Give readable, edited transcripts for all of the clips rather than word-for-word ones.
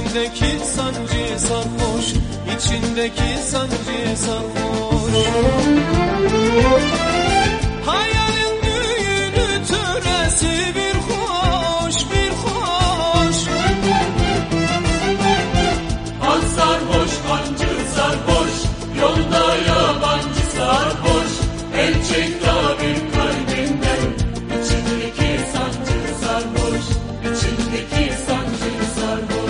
İçindeki sancı sarhoş, içindeki sancı sarhoş. Hayalin düğünü töresi bir hoş, bir hoş. Han sarhoş, hancı sarhoş, yolda yabancı sarhoş. El çek tabir kalbinden, içindeki sancı sarhoş, içindeki sancı sarhoş.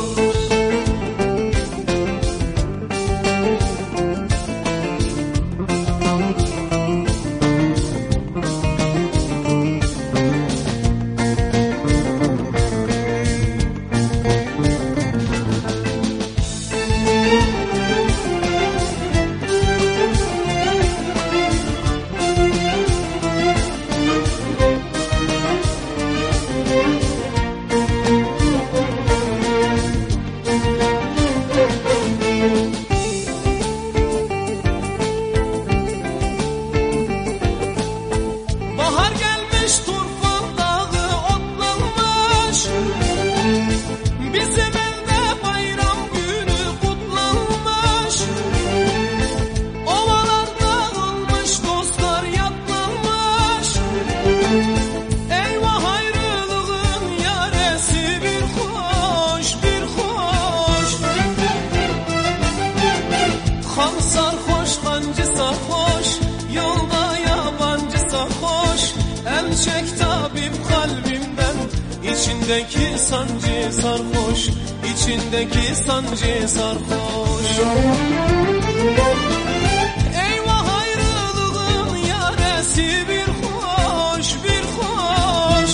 Bahar gelmiş, Turfan dağı otlanmış. Bizim evde bayram günü kutlanmış. Ovalar dağılmış, dostlar yatlanmış. Eyvah ayrılığın yaresi bir hoş, bir hoş. Han sarhoş, hancı sarhoş, yolda yabancı sarhoş. El çek tabip kalbimden, içindeki sancı sarhoş, içindeki sancı sarhoş. Eyvah ayrılığın yaresi bir hoş, bir hoş.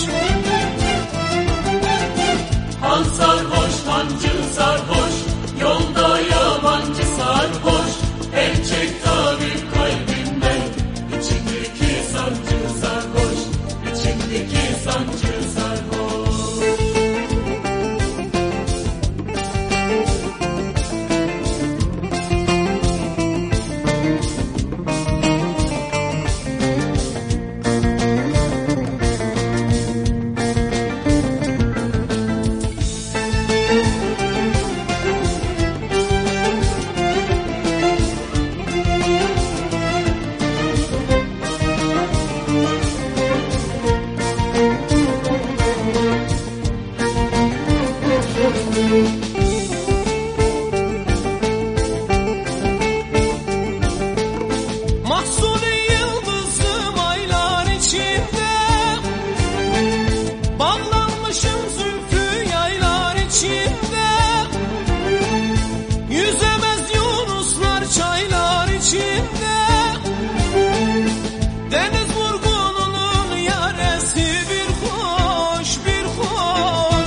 Han sarhoş, hancı sarhoş, yolda yabancı sarhoş. El çek tabir kalbinden, içindeki sancı sarhoş, içindeki sancı sarhoş. Mahsuni yıldızım aylar içinde, bağlanmışım zülfü yaylar içinde. Yüzemez yunuslar çaylar içinde. Deniz vurgununun yaresi bir hoş, bir hoş.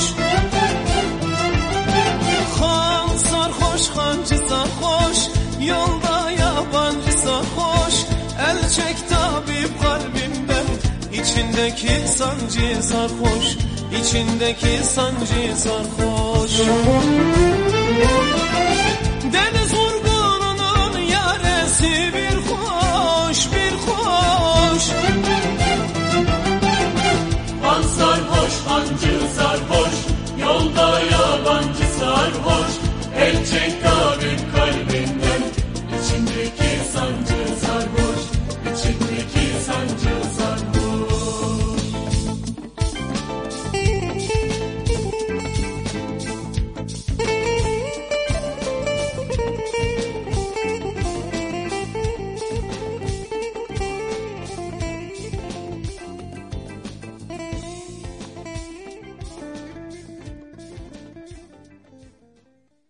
Han sarhoş, hancı sarhoş, yolda yabancı sarhoş. El çek tabip kalbimden, içindeki sancı sarhoş, içindeki sancı sarhoş. Deniz vurgununun yaresi bir hoş, bir hoş. Han sarhoş, hancı